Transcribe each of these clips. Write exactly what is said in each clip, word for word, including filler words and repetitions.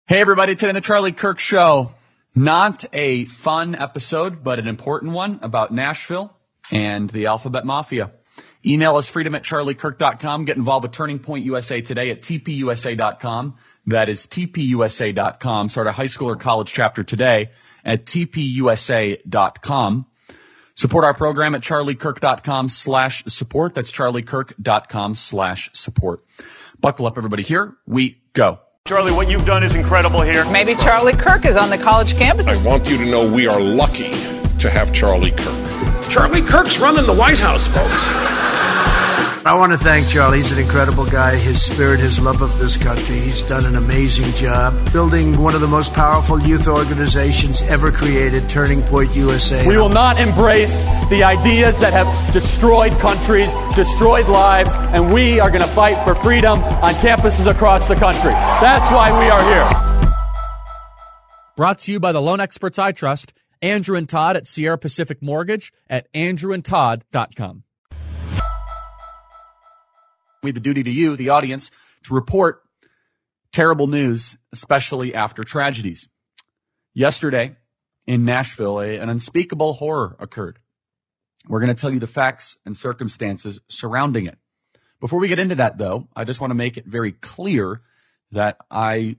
Hey, everybody. Today on the Charlie Kirk Show, not a fun episode, but an important one about Nashville and the Alphabet Mafia. Email us freedom at charlie kirk dot com. Get involved with Turning Point U S A today at t p u s a dot com. That is t p u s a dot com. Start a high school or college chapter today at t p u s a dot com. Support our program at charlie kirk dot com slash support. That's charlie kirk dot com slash support. Buckle up, everybody. Here we go. Charlie, what you've done is incredible here. Maybe Charlie Kirk is on the college campus. I want you to know we are lucky to have Charlie Kirk. Charlie Kirk's running the White House, folks. I want to thank Charlie. He's an incredible guy. His spirit, his love of this country. He's done an amazing job building one of the most powerful youth organizations ever created, Turning Point U S A. We will not embrace the ideas that have destroyed countries, destroyed lives, and we are going to fight for freedom on campuses across the country. That's why we are here. Brought to you by the loan experts I trust, Andrew and Todd at Sierra Pacific Mortgage at andrew and todd dot com. We have a duty to you, the audience, to report terrible news, especially after tragedies. Yesterday in Nashville, a, an unspeakable horror occurred. We're going to tell you the facts and circumstances surrounding it. Before we get into that, though, I just want to make it very clear that I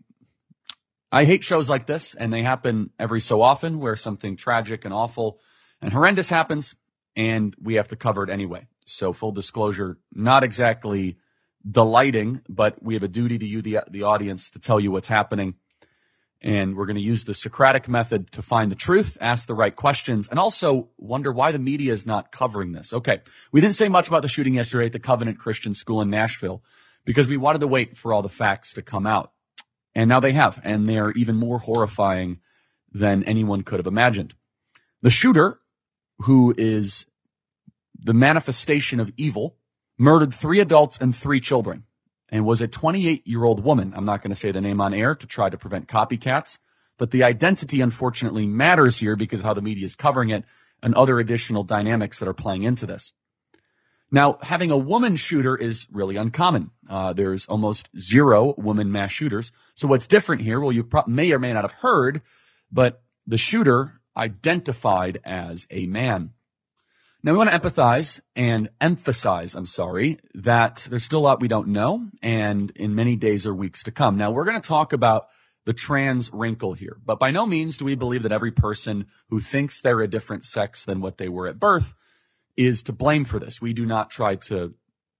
I hate shows like this, and they happen every so often where something tragic and awful and horrendous happens, and we have to cover it anyway. So full disclosure, not exactly delighting, but we have a duty to you, the, the audience, to tell you what's happening. And we're going to use the Socratic method to find the truth, ask the right questions, and also wonder why the media is not covering this. Okay, we didn't say much about the shooting yesterday at the Covenant Christian School in Nashville because we wanted to wait for all the facts to come out. And now they have, and they are even more horrifying than anyone could have imagined. The shooter, who is the manifestation of evil, murdered three adults and three children and was a twenty-eight-year-old woman. I'm not going to say the name on air to try to prevent copycats, but the identity unfortunately matters here because of how the media is covering it and other additional dynamics that are playing into this. Now, having a woman shooter is really uncommon. Uh, there's almost zero woman mass shooters. So what's different here? Well, you pro- may or may not have heard, but the shooter identified as a man. Now, we want to empathize and emphasize, I'm sorry, that there's still a lot we don't know, and in many days or weeks to come. Now, we're going to talk about the trans wrinkle here, but by no means do we believe that every person who thinks they're a different sex than what they were at birth is to blame for this. We do not try to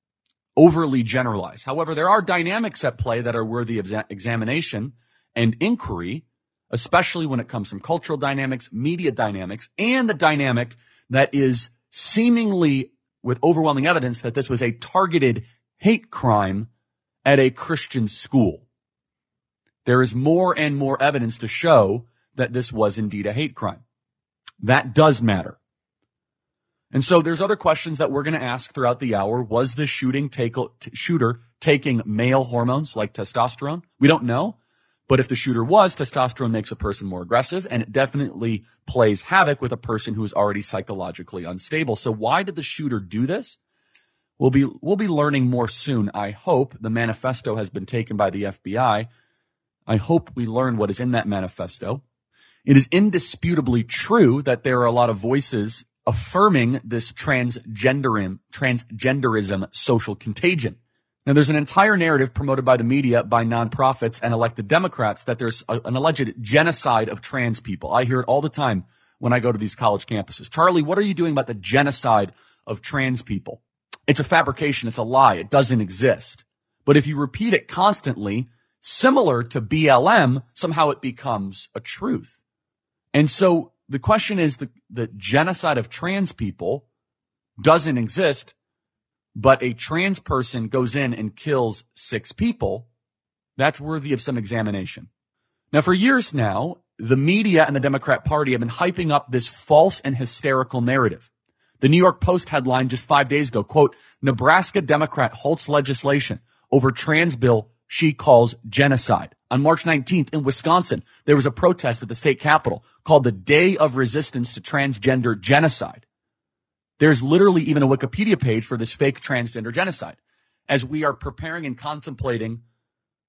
overly generalize. However, there are dynamics at play that are worthy of exa- examination and inquiry, especially when it comes from cultural dynamics, media dynamics, and the dynamic that is seemingly with overwhelming evidence that this was a targeted hate crime at a Christian school. There is more and more evidence to show that this was indeed a hate crime. That does matter. And so there's other questions that we're going to ask throughout the hour. Was the shooting take, t- shooter taking male hormones like testosterone? We don't know. But if the shooter was, testosterone makes a person more aggressive, and it definitely plays havoc with a person who is already psychologically unstable. So why did the shooter do this? We'll be, we'll be learning more soon. I hope the manifesto has been taken by the F B I. I hope we learn what is in that manifesto. It is indisputably true that there are a lot of voices affirming this transgenderism, transgenderism social contagion. Now, there's an entire narrative promoted by the media, by nonprofits, and elected Democrats that there's a, an alleged genocide of trans people. I hear it all the time when I go to these college campuses. Charlie, what are you doing about the genocide of trans people? It's a fabrication. It's a lie. It doesn't exist. But if you repeat it constantly, similar to B L M, somehow it becomes a truth. And so the question is, the, the genocide of trans people doesn't exist, but a trans person goes in and kills six people. That's worthy of some examination. Now, for years now, the media and the Democrat Party have been hyping up this false and hysterical narrative. The New York Post headline just five days ago, quote, Nebraska Democrat halts legislation over trans bill she calls genocide. On March nineteenth in Wisconsin, there was a protest at the state capitol called the Day of Resistance to Transgender Genocide. There's literally even a Wikipedia page for this fake transgender genocide. As we are preparing and contemplating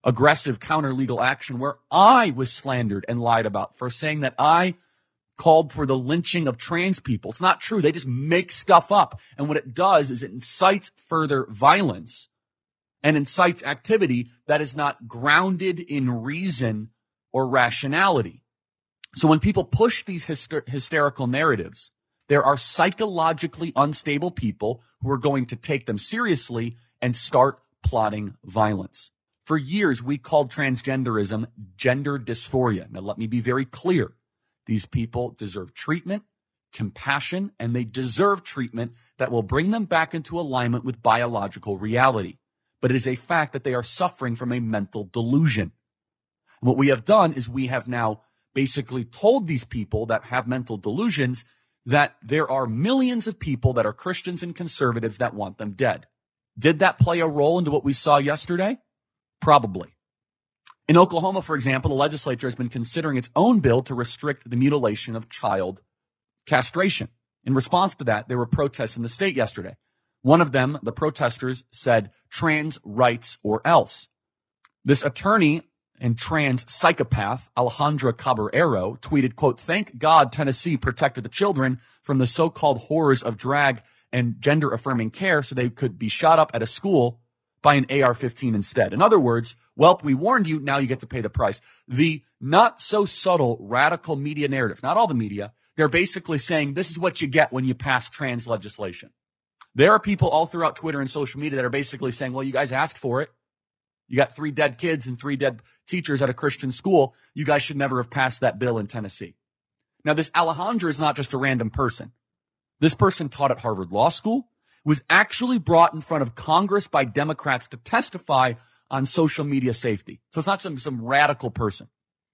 aggressive counter-legal action where I was slandered and lied about for saying that I called for the lynching of trans people. It's not true. They just make stuff up. And what it does is it incites further violence and incites activity that is not grounded in reason or rationality. So when people push these hyster- hysterical narratives, there are psychologically unstable people who are going to take them seriously and start plotting violence. For years, we called transgenderism gender dysphoria. Now, let me be very clear. These people deserve treatment, compassion, and they deserve treatment that will bring them back into alignment with biological reality. But it is a fact that they are suffering from a mental delusion. And what we have done is we have now basically told these people that have mental delusions that there are millions of people that are Christians and conservatives that want them dead. Did that play a role into what we saw yesterday? Probably. In Oklahoma, for example, the legislature has been considering its own bill to restrict the mutilation of child castration. In response to that, there were protests in the state yesterday. One of them, the protesters, said trans rights or else. This attorney and trans psychopath, Alejandra Caballero, tweeted, quote, "Thank God Tennessee protected the children from the so-called horrors of drag and gender-affirming care so they could be shot up at a school by an A R fifteen instead." In other words, well, we warned you, now you get to pay the price. The not-so-subtle radical media narrative, not all the media, they're basically saying this is what you get when you pass trans legislation. There are people all throughout Twitter and social media that are basically saying, well, you guys asked for it. You got three dead kids and three dead teachers at a Christian school. You guys should never have passed that bill in Tennessee. Now, this Alejandra is not just a random person. This person taught at Harvard Law School, was actually brought in front of Congress by Democrats to testify on social media safety. So it's not some, some radical person.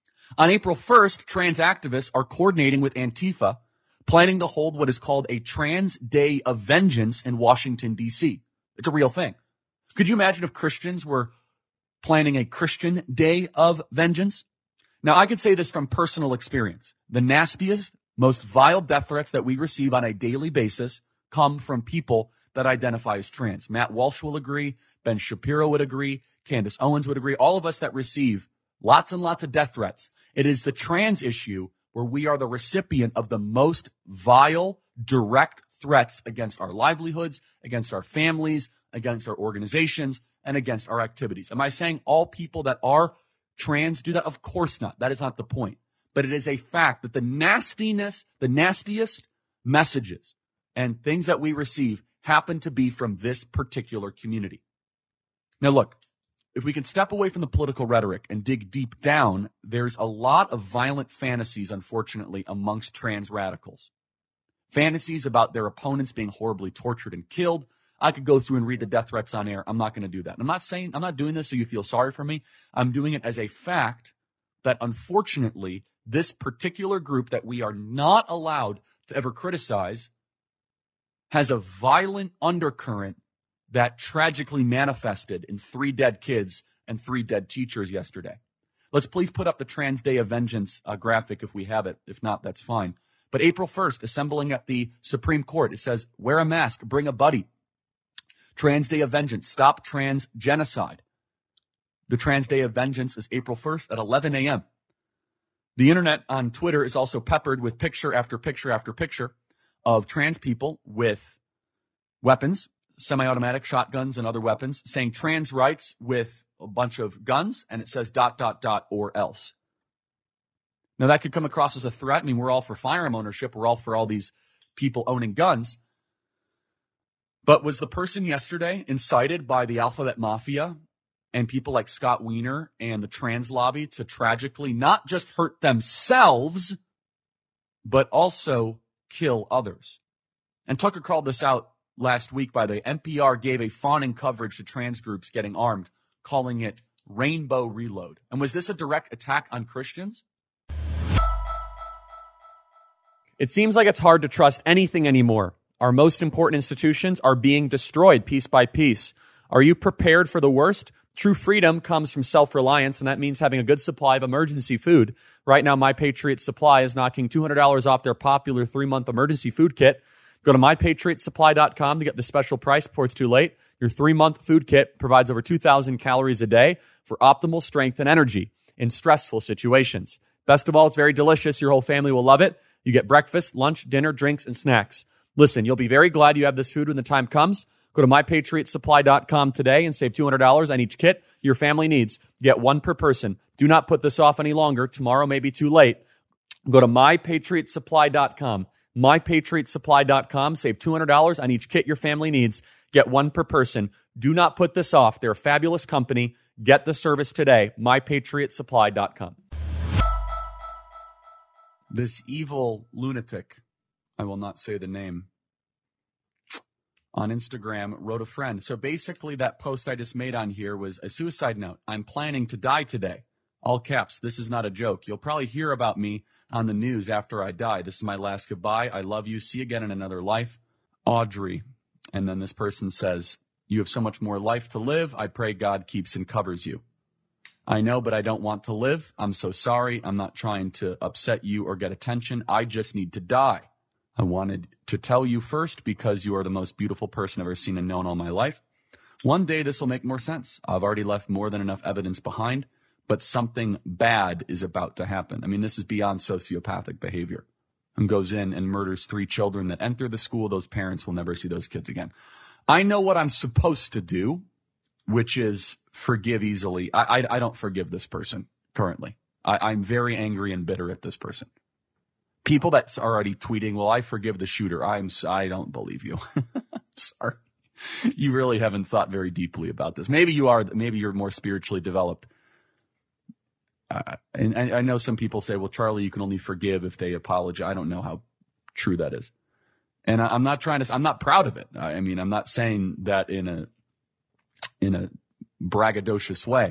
On April first, trans activists are coordinating with Antifa, planning to hold what is called a Trans Day of Vengeance in Washington, D C. It's a real thing. Could you imagine if Christians were planning a Christian Day of Vengeance? Now, I could say this from personal experience. The nastiest, most vile death threats that we receive on a daily basis come from people that identify as trans. Matt Walsh will agree. Ben Shapiro would agree. Candace Owens would agree. All of us that receive lots and lots of death threats. It is the trans issue where we are the recipient of the most vile, direct threats against our livelihoods, against our families, against our organizations, and against our activities. Am I saying all people that are trans do that? Of course not. That is not the point. But it is a fact that the nastiness, the nastiest messages and things that we receive happen to be from this particular community. Now, look, if we can step away from the political rhetoric and dig deep down, there's a lot of violent fantasies, unfortunately, amongst trans radicals. Fantasies about their opponents being horribly tortured and killed. I could go through and read the death threats on air. I'm not going to do that. And I'm not saying, I'm not doing this so you feel sorry for me. I'm doing it as a fact that, unfortunately, this particular group that we are not allowed to ever criticize has a violent undercurrent that tragically manifested in three dead kids and three dead teachers yesterday. Let's please put up the Trans Day of Vengeance uh, graphic if we have it. If not, that's fine. But April first, assembling at the Supreme Court, it says, wear a mask, bring a buddy. Trans Day of Vengeance, stop trans genocide. The Trans Day of Vengeance is April first at eleven a.m. The internet on Twitter is also peppered with picture after picture after picture of trans people with weapons, semi-automatic shotguns and other weapons, saying trans rights with a bunch of guns, and it says dot, dot, dot, or else. Now, that could come across as a threat. I mean, we're all for firearm ownership. We're all for all these people owning guns. But was the person yesterday incited by the Alphabet Mafia and people like Scott Wiener and the trans lobby to tragically not just hurt themselves, but also kill others? And Tucker called this out last week, by the way. N P R gave a fawning coverage to trans groups getting armed, calling it Rainbow Reload. And was this a direct attack on Christians? It seems like it's hard to trust anything anymore. Our most important institutions are being destroyed piece by piece. Are you prepared for the worst? True freedom comes from self-reliance, and that means having a good supply of emergency food. Right now, My Patriot Supply is knocking two hundred dollars off their popular three-month emergency food kit. Go to my patriot supply dot com to get the special price before it's too late. Your three-month food kit provides over two thousand calories a day, for optimal strength and energy in stressful situations. Best of all, it's very delicious. Your whole family will love it. You get breakfast, lunch, dinner, drinks, and snacks. Listen, you'll be very glad you have this food when the time comes. Go to my patriot supply dot com today and save two hundred dollars on each kit your family needs. Get one per person. Do not put this off any longer. Tomorrow may be too late. Go to my patriot supply dot com. my patriot supply dot com. Save two hundred dollars on each kit your family needs. Get one per person. Do not put this off. They're a fabulous company. Get the service today. my patriot supply dot com. This evil lunatic, I will not say the name, on Instagram wrote a friend. So basically that post I just made on here was a suicide note. I'm planning to die today. All caps. This is not a joke. You'll probably hear about me on the news after I die. This is my last goodbye. I love you. See you again in another life. Audrey. And then this person says, you have so much more life to live. I pray God keeps and covers you. I know, but I don't want to live. I'm so sorry. I'm not trying to upset you or get attention. I just need to die. I wanted to tell you first because you are the most beautiful person I've ever seen and known all my life. One day this will make more sense. I've already left more than enough evidence behind, but something bad is about to happen. I mean, this is beyond sociopathic behavior. And goes in and murders three children that enter the school. Those parents will never see those kids again. I know what I'm supposed to do, which is forgive easily. I, I, I don't forgive this person currently. I, I'm very angry and bitter at this person. People that's already tweeting, well, I forgive the shooter. I'm, I don't believe you. Sorry. You really haven't thought very deeply about this. Maybe you are, maybe you're more spiritually developed. Uh, and I, I know some people say, well, Charlie, you can only forgive if they apologize. I don't know how true that is. And I, I'm not trying to, I'm not proud of it. I, I mean, I'm not saying that in a, in a braggadocious way.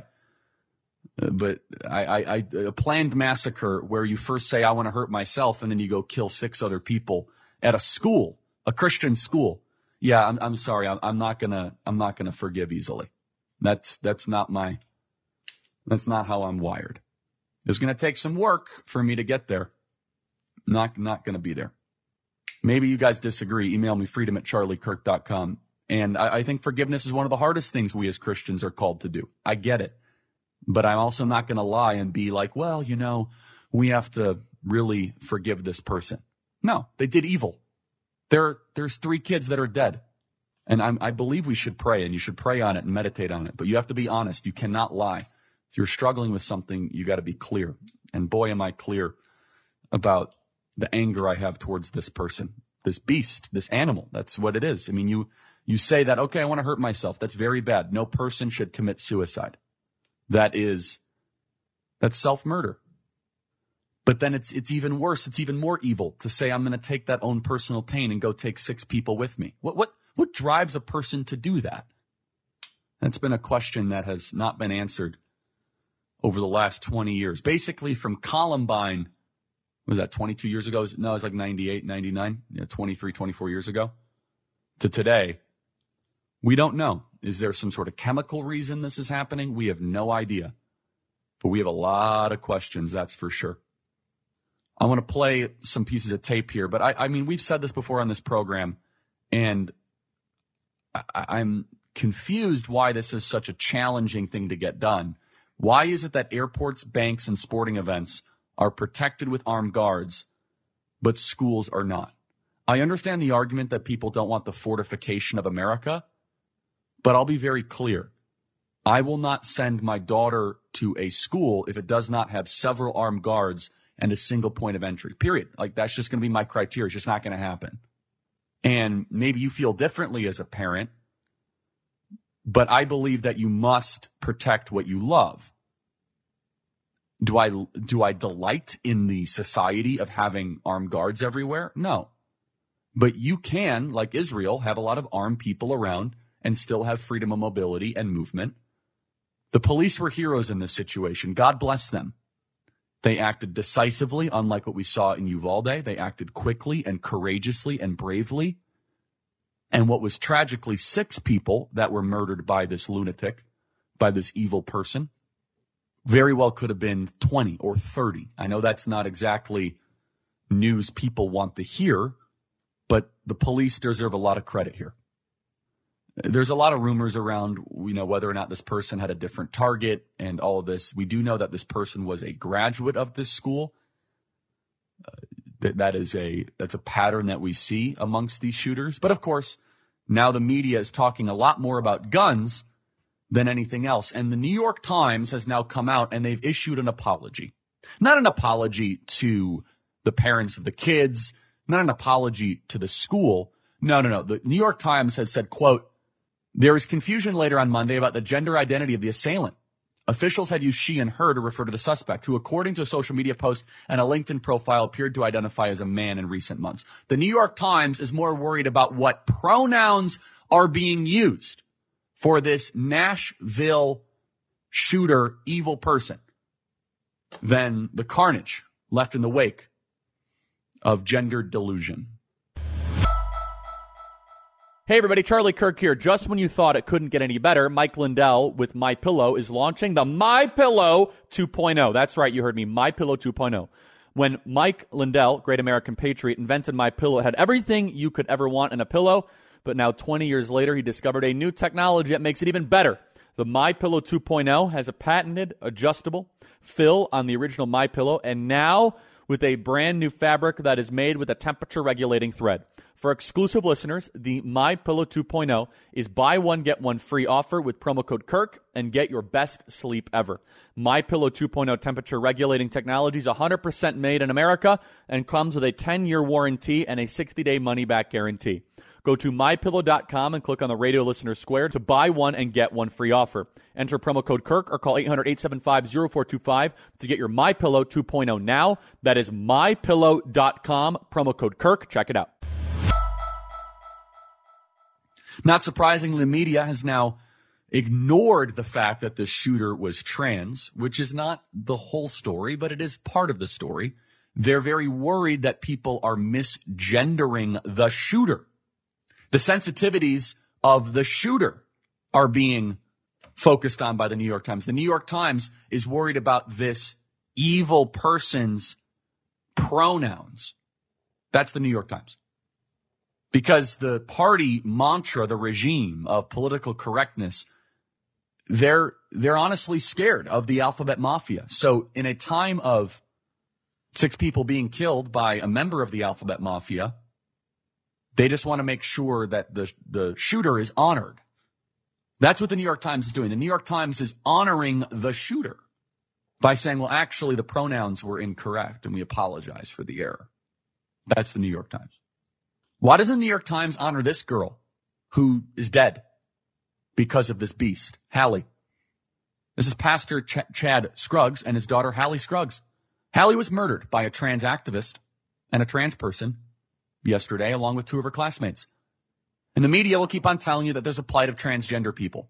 Uh, but I, I, I, a planned massacre where you first say, I want to hurt myself, and then you go kill six other people at a school, a Christian school. Yeah, I'm, I'm sorry. I'm, I'm not gonna, I'm not gonna forgive easily. That's, that's not my, that's not how I'm wired. It's going to take some work for me to get there. Not, not going to be there. Maybe you guys disagree. Email me, freedom at charlie kirk dot com. And I, I think forgiveness is one of the hardest things we as Christians are called to do. I get it. But I'm also not going to lie and be like, well, you know, we have to really forgive this person. No, they did evil. There, there's three kids that are dead. And I'm, I believe we should pray, and you should pray on it and meditate on it. But you have to be honest. You cannot lie. If you're struggling with something, you got to be clear. And boy, am I clear about the anger I have towards this person, this beast, this animal. That's what it is. I mean, you, you say that, okay, I want to hurt myself. That's very bad. No person should commit suicide. That is, that's self-murder. But then it's, it's even worse. It's even more evil to say, I'm going to take that own personal pain and go take six people with me. What, what, what drives a person to do that? That's been a question that has not been answered over the last twenty years. Basically from Columbine, was that twenty-two years ago? No, it was like ninety-eight, ninety-nine, yeah, twenty-three, twenty-four years ago to today. We don't know. Is there some sort of chemical reason this is happening? We have no idea. But we have a lot of questions, that's for sure. I want to play some pieces of tape here, but I, I mean, we've said this before on this program, and I, I'm confused why this is such a challenging thing to get done. Why is it that airports, banks, and sporting events are protected with armed guards, but schools are not? I understand the argument that people don't want the fortification of America, but I'll be very clear. I will not send my daughter to a school if it does not have several armed guards and a single point of entry, period. Like, that's just going to be my criteria. It's just not going to happen. And maybe you feel differently as a parent, but I believe that you must protect what you love. Do I, do I delight in the society of having armed guards everywhere? No. But you can, like Israel, have a lot of armed people around and still have freedom of mobility and movement. The police were heroes in this situation. God bless them. They acted decisively, unlike what we saw in Uvalde. They acted quickly and courageously and bravely. And what was tragically six people that were murdered by this lunatic, by this evil person, very well could have been twenty or thirty. I know that's not exactly news people want to hear, but the police deserve a lot of credit here. There's a lot of rumors around, you know, whether or not this person had a different target and all of this. We do know that this person was a graduate of this school. Uh, that that is a that's a pattern that we see amongst these shooters. But of course, now the media is talking a lot more about guns than anything else. And the New York Times has now come out and they've issued an apology. Not an apology to the parents of the kids, not an apology to the school. No, no, no. The New York Times has said, quote, there was confusion later on Monday about the gender identity of the assailant. Officials had used she and her to refer to the suspect, who, according to a social media post and a LinkedIn profile, appeared to identify as a man in recent months. The New York Times is more worried about what pronouns are being used for this Nashville shooter, evil person, than the carnage left in the wake of gender delusion. Hey everybody, Charlie Kirk here. Just when you thought it couldn't get any better, Mike Lindell with MyPillow is launching the MyPillow two point oh. That's right, you heard me, MyPillow two point oh. When Mike Lindell, great American patriot, invented MyPillow, it had everything you could ever want in a pillow, but now twenty years later, he discovered a new technology that makes it even better. The MyPillow two point oh has a patented adjustable fill on the original MyPillow, and now with a brand new fabric that is made with a temperature regulating thread. For exclusive listeners, the MyPillow two point oh is buy one, get one free offer with promo code Kirk and get your best sleep ever. MyPillow two point oh temperature regulating technology is one hundred percent made in America and comes with a ten-year warranty and a sixty-day money-back guarantee. Go to my pillow dot com and click on the Radio Listener Square to buy one and get one free offer. Enter promo code Kirk or call eight hundred, eight seven five, zero four two five to get your MyPillow two point oh now. That is my pillow dot com, promo code Kirk. Check it out. Not surprisingly, the media has now ignored the fact that the shooter was trans, which is not the whole story, but it is part of the story. They're very worried that people are misgendering the shooter. The sensitivities of the shooter are being focused on by the New York Times. The New York Times is worried about this evil person's pronouns. That's the New York Times. Because the party mantra, the regime of political correctness, they're they're honestly scared of the alphabet mafia. So in a time of six people being killed by a member of the alphabet mafia, they just want to make sure that the the shooter is honored. That's what the New York Times is doing. The New York Times is honoring the shooter by saying, well, actually, the pronouns were incorrect, and we apologize for the error. That's the New York Times. Why doesn't the New York Times honor this girl who is dead because of this beast, Hallie? This is Pastor Ch- Chad Scruggs and his daughter, Hallie Scruggs. Hallie was murdered by a trans activist and a trans person yesterday, along with two of her classmates. And the media will keep on telling you that there's a plight of transgender people.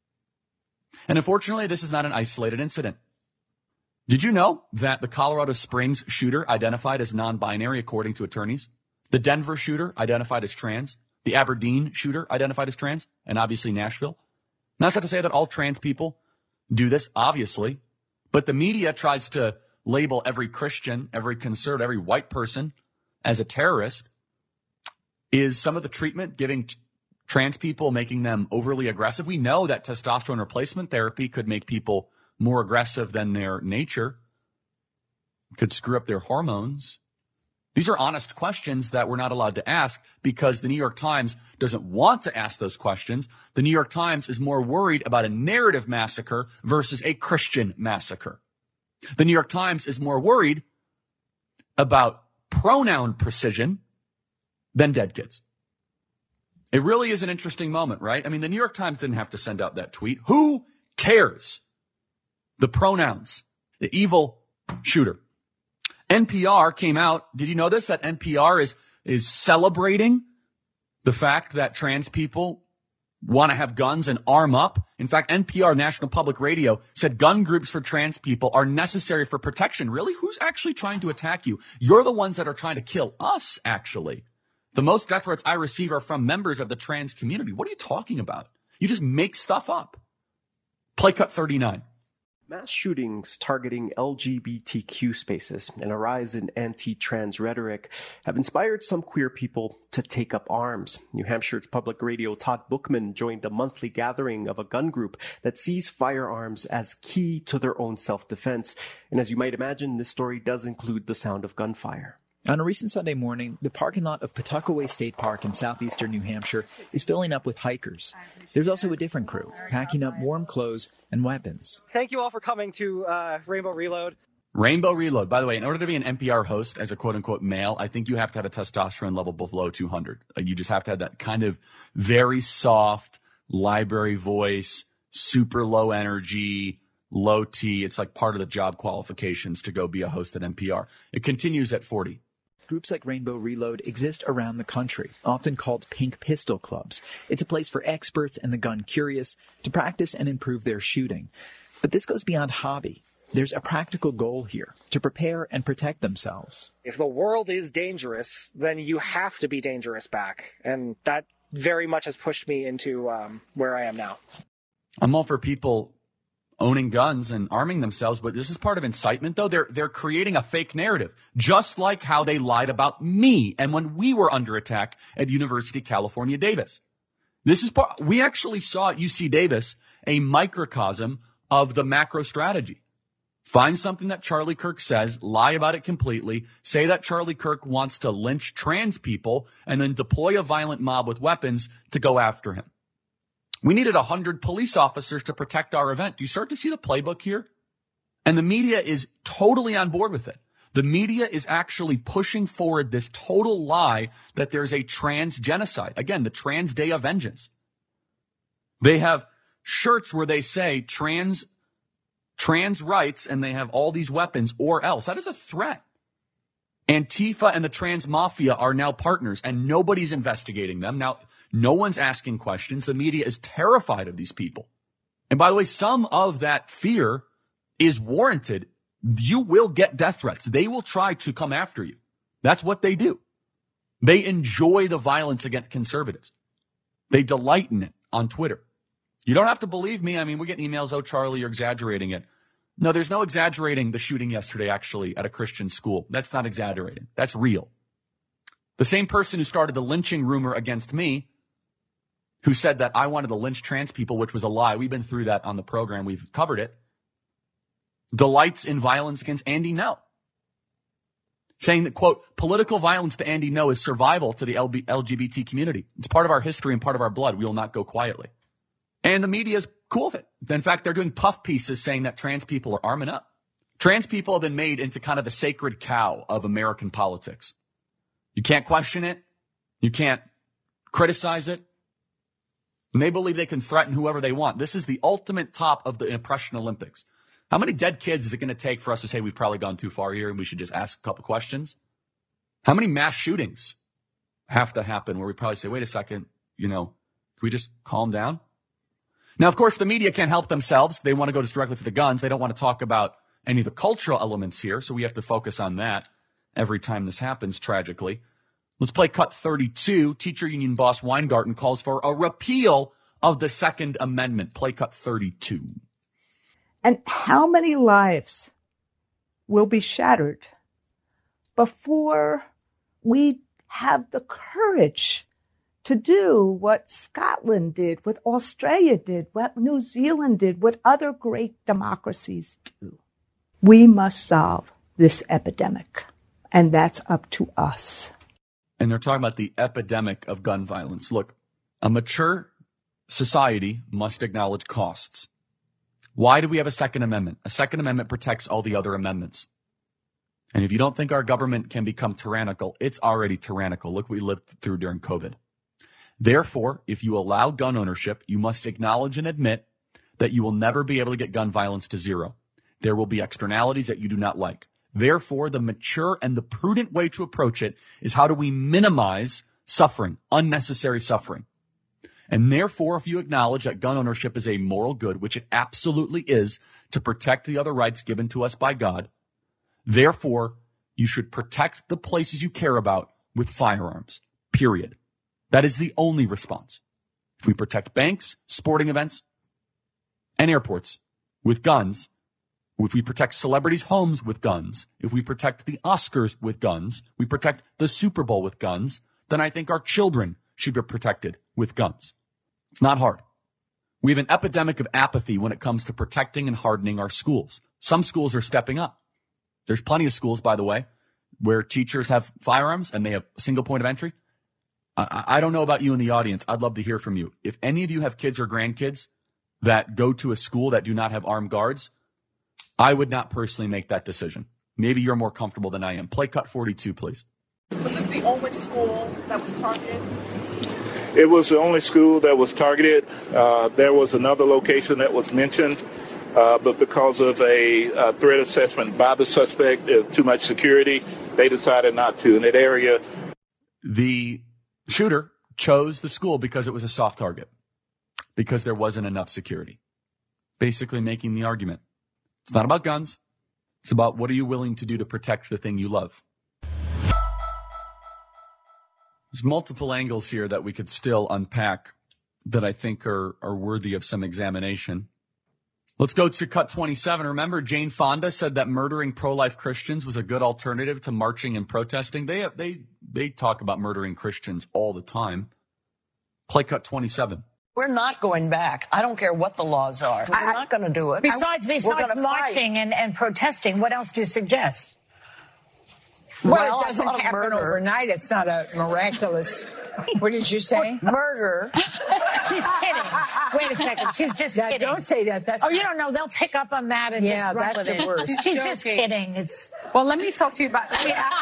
And unfortunately, this is not an isolated incident. Did you know that the Colorado Springs shooter identified as non-binary, according to attorneys? The Denver shooter identified as trans. The Aberdeen shooter identified as trans. And obviously Nashville. Now, that's not to say that all trans people do this, obviously. But the media tries to label every Christian, every conservative, every white person as a terrorist. Is some of the treatment giving t- trans people, making them overly aggressive? We know that testosterone replacement therapy could make people more aggressive than their nature, could screw up their hormones. These are honest questions that we're not allowed to ask because the New York Times doesn't want to ask those questions. The New York Times is more worried about a narrative massacre versus a Christian massacre. The New York Times is more worried about pronoun precision than dead kids. It really is an interesting moment, right? I mean, the New York Times didn't have to send out that tweet. Who cares? The pronouns, the evil shooter. N P R came out. Did you know this? That N P R is, is celebrating the fact that trans people want to have guns and arm up. In fact, N P R, National Public Radio, said gun groups for trans people are necessary for protection. Really? Who's actually trying to attack you? You're the ones that are trying to kill us, actually. The most death threats I receive are from members of the trans community. What are you talking about? You just make stuff up. Play cut thirty-nine. Mass shootings targeting L G B T Q spaces and a rise in anti-trans rhetoric have inspired some queer people to take up arms. New Hampshire's public radio Todd Bookman joined a monthly gathering of a gun group that sees firearms as key to their own self-defense. And as you might imagine, this story does include the sound of gunfire. On a recent Sunday morning, the parking lot of Pawtuckaway State Park in southeastern New Hampshire is filling up with hikers. There's also a different crew, packing up warm clothes and weapons. Thank you all for coming to uh, Rainbow Reload. Rainbow Reload. By the way, in order to be an N P R host as a quote-unquote male, I think you have to have a testosterone level below two hundred. Like, you just have to have that kind of very soft library voice, super low energy, low T. It's like part of the job qualifications to go be a host at N P R. It continues at forty. Groups like Rainbow Reload exist around the country, often called Pink Pistol Clubs. It's a place for experts and the gun curious to practice and improve their shooting. But this goes beyond hobby. There's a practical goal here, to prepare and protect themselves. If the world is dangerous, then you have to be dangerous back. And that very much has pushed me into um, where I am now. I'm all for people owning guns and arming themselves, but this is part of incitement, though. They're they're creating a fake narrative, just like how they lied about me and when we were under attack at University of California, Davis. This is part, we actually saw at U C Davis a microcosm of the macro strategy. Find something that Charlie Kirk says, lie about it completely, say that Charlie Kirk wants to lynch trans people, and then deploy a violent mob with weapons to go after him. We needed one hundred police officers to protect our event. Do you start to see the playbook here? And the media is totally on board with it. The media is actually pushing forward this total lie that there's a trans genocide. Again, the Trans Day of Vengeance. They have shirts where they say trans, trans rights, and they have all these weapons or else. That is a threat. Antifa and the trans mafia are now partners, and nobody's investigating them. Now, no one's asking questions. The media is terrified of these people. And by the way, some of that fear is warranted. You will get death threats. They will try to come after you. That's what they do. They enjoy the violence against conservatives. They delight in it on Twitter. You don't have to believe me. I mean, we get emails, oh, Charlie, you're exaggerating it. No, there's no exaggerating the shooting yesterday, actually, at a Christian school. That's not exaggerating. That's real. The same person who started the lynching rumor against me, who said that I wanted to lynch trans people, which was a lie. We've been through that on the program. We've covered it. Delights in violence against Andy No. Saying that, quote, political violence to Andy No is survival to the L G B T community. It's part of our history and part of our blood. We will not go quietly. And the media is cool with it. In fact, they're doing puff pieces saying that trans people are arming up. Trans people have been made into kind of the sacred cow of American politics. You can't question it. You can't criticize it. And they believe they can threaten whoever they want. This is the ultimate top of the Impression Olympics. How many dead kids is it going to take for us to say we've probably gone too far here and we should just ask a couple questions? How many mass shootings have to happen where we probably say, wait a second, you know, can we just calm down? Now, of course, the media can't help themselves. They want to go just directly for the guns. They don't want to talk about any of the cultural elements here, so we have to focus on that every time this happens, tragically. Let's play cut thirty-two. Teacher union boss Weingarten calls for a repeal of the Second Amendment. Play cut thirty-two. And how many lives will be shattered before we have the courage to do what Scotland did, what Australia did, what New Zealand did, what other great democracies do? We must solve this epidemic, and that's up to us. And they're talking about the epidemic of gun violence. Look, a mature society must acknowledge costs. Why do we have a Second Amendment? A Second Amendment protects all the other amendments. And if you don't think our government can become tyrannical, it's already tyrannical. Look what we lived through during COVID. Therefore, if you allow gun ownership, you must acknowledge and admit that you will never be able to get gun violence to zero. There will be externalities that you do not like. Therefore, the mature and the prudent way to approach it is how do we minimize suffering, unnecessary suffering. And therefore, if you acknowledge that gun ownership is a moral good, which it absolutely is, to protect the other rights given to us by God, therefore, you should protect the places you care about with firearms, period. That is the only response. If we protect banks, sporting events, and airports with guns, if we protect celebrities' homes with guns, if we protect the Oscars with guns, we protect the Super Bowl with guns, then I think our children should be protected with guns. It's not hard. We have an epidemic of apathy when it comes to protecting and hardening our schools. Some schools are stepping up. There's plenty of schools, by the way, where teachers have firearms and they have a single point of entry. I, I don't know about you in the audience. I'd love to hear from you. If any of you have kids or grandkids that go to a school that do not have armed guards, I would not personally make that decision. Maybe you're more comfortable than I am. Play cut forty-two, please. Was this the only school that was targeted? It was the only school that was targeted. Uh, there was another location that was mentioned, uh, but because of a uh, threat assessment by the suspect, uh, too much security, they decided not to. In that area, the shooter chose the school because it was a soft target, because there wasn't enough security. Basically making the argument. It's not about guns. It's about what are you willing to do to protect the thing you love. There's multiple angles here that we could still unpack that I think are, are worthy of some examination. Let's go to cut twenty-seven. Remember, Jane Fonda said that murdering pro-life Christians was a good alternative to marching and protesting. They they they talk about murdering Christians all the time. Play cut twenty-seven. We're not going back. I don't care what the laws are. We're I, not going to do it. Besides, besides marching and, and protesting, what else do you suggest? Well, well it doesn't happen murder. overnight. It's not a miraculous. What did you say? Murder. She's kidding. Wait a second. She's just yeah, kidding. Don't say that. That's oh, not... you don't know. They'll pick up on that and yeah, just run that's with the it. worst. She's joking. Just kidding. It's well. Let me talk to you about.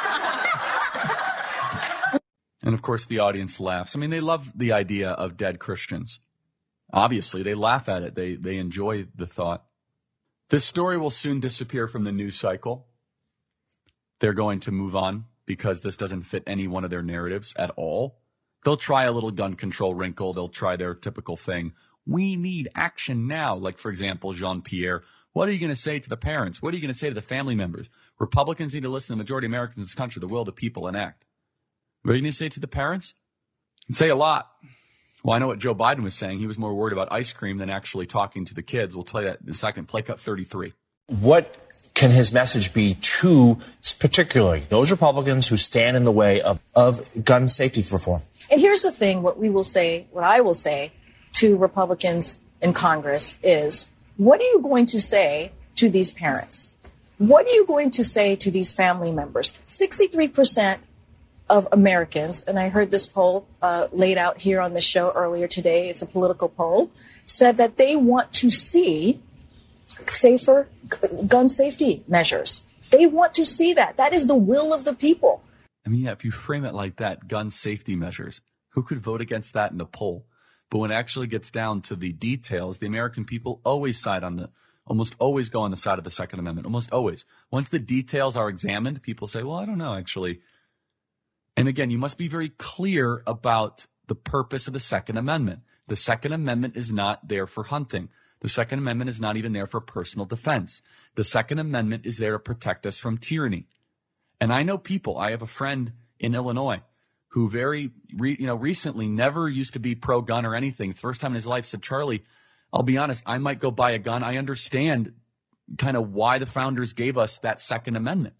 And of course, the audience laughs. I mean, they love the idea of dead Christians. Obviously, they laugh at it. They they enjoy the thought. This story will soon disappear from the news cycle. They're going to move on because this doesn't fit any one of their narratives at all. They'll try a little gun control wrinkle. They'll try their typical thing. We need action now. Like, for example, Jean-Pierre, what are you going to say to the parents? What are you going to say to the family members? Republicans need to listen to the majority of Americans in this country, the will of the people, and act. What are you going to say to the parents? You can say a lot. Well, I know what Joe Biden was saying. He was more worried about ice cream than actually talking to the kids. We'll tell you that in a second. Play cut thirty-three. What can his message be to particularly those Republicans who stand in the way of, of gun safety reform? And here's the thing, what we will say, what I will say to Republicans in Congress is, what are you going to say to these parents? What are you going to say to these family members? sixty-three percent of Americans, and I heard this poll uh, laid out here on the show earlier today, it's a political poll, said that they want to see safer gun safety measures. They want to see that. That is the will of the people. I mean, yeah, if you frame it like that, gun safety measures, who could vote against that in a poll? But when it actually gets down to the details, the American people always side on the, almost always go on the side of the Second Amendment, almost always. Once the details are examined, people say, well, I don't know, actually. And again, you must be very clear about the purpose of the Second Amendment. The Second Amendment is not there for hunting. The Second Amendment is not even there for personal defense. The Second Amendment is there to protect us from tyranny. And I know people, I have a friend in Illinois who very, re, you know, recently never used to be pro-gun or anything. First time in his life said, Charlie, I'll be honest, I might go buy a gun. I understand kind of why the founders gave us that Second Amendment.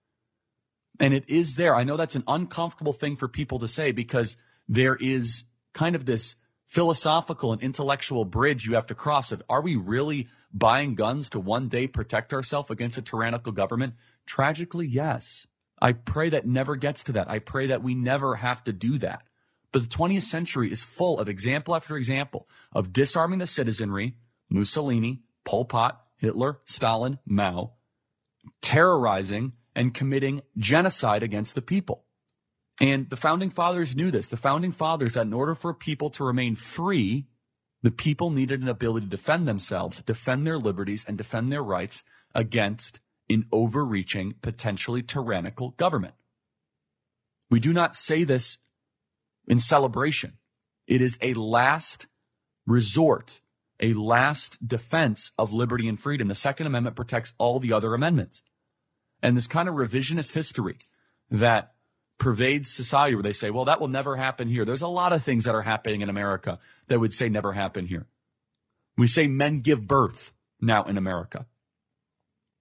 And it is there. I know that's an uncomfortable thing for people to say because there is kind of this philosophical and intellectual bridge you have to cross of, are we really buying guns to one day protect ourselves against a tyrannical government? Tragically, yes. I pray that never gets to that. I pray that we never have to do that. But the twentieth century is full of example after example of disarming the citizenry, Mussolini, Pol Pot, Hitler, Stalin, Mao, terrorizing and committing genocide against the people. And the founding fathers knew this. The founding fathers, that in order for people to remain free, the people needed an ability to defend themselves, defend their liberties, and defend their rights against an overreaching, potentially tyrannical government. We do not say this in celebration. It is a last resort, a last defense of liberty and freedom. The Second Amendment protects all the other amendments. And this kind of revisionist history that pervades society where they say, well, that will never happen here. There's a lot of things that are happening in America that would say never happen here. We say men give birth now in America.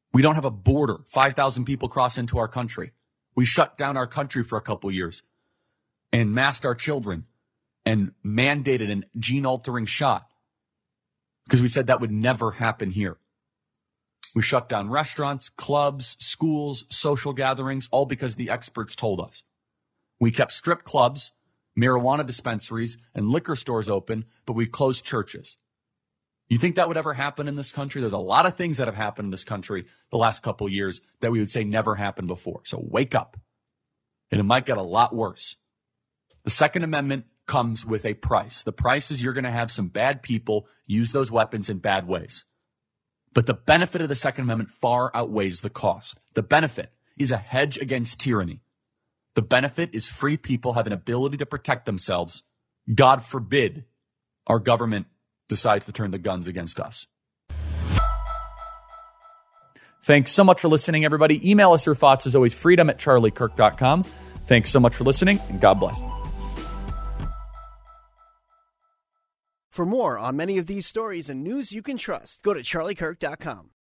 We don't have a border. five thousand people cross into our country. We shut down our country for a couple years and masked our children and mandated a gene-altering shot because we said that would never happen here. We shut down restaurants, clubs, schools, social gatherings, all because the experts told us. We kept strip clubs, marijuana dispensaries, and liquor stores open, but we closed churches. You think that would ever happen in this country? There's a lot of things that have happened in this country the last couple of years that we would say never happened before. So wake up. And it might get a lot worse. The Second Amendment comes with a price. The price is you're going to have some bad people use those weapons in bad ways. But the benefit of the Second Amendment far outweighs the cost. The benefit is a hedge against tyranny. The benefit is free people have an ability to protect themselves. God forbid our government decides to turn the guns against us. Thanks so much for listening, everybody. Email us your thoughts as always, freedom at charlie kirk dot com. Thanks so much for listening, and God bless. For more on many of these stories and news you can trust, go to charlie kirk dot com.